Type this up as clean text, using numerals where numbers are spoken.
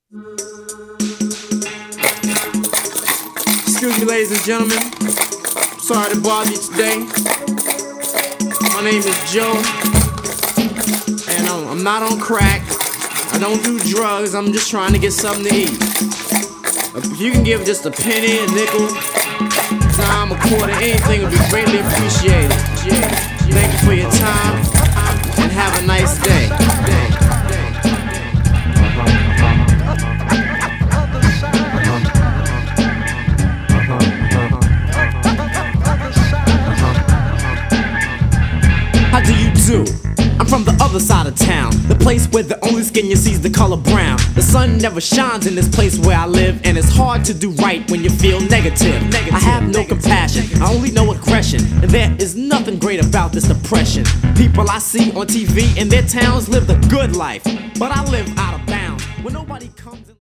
Excuse me, ladies and gentlemen. Sorry to bother you today. My name is Joe, and I'm not on crack. I don't do drugs. I'm just trying to get something to eat. If you can give just a penny, a nickel, dime, a quarter, anything would be greatly appreciated. Thank you for your time, and have a nice day. How do you do? I'm from the other side of town, the place where the only skin you see is the color brown. The sun never shines in this place where I live, and it's hard to do right when you feel negative. I have no compassion, I only know aggression, and there is nothing great about this depression. People I see on TV in their towns live the good life, but I live out of bounds where nobody comes in.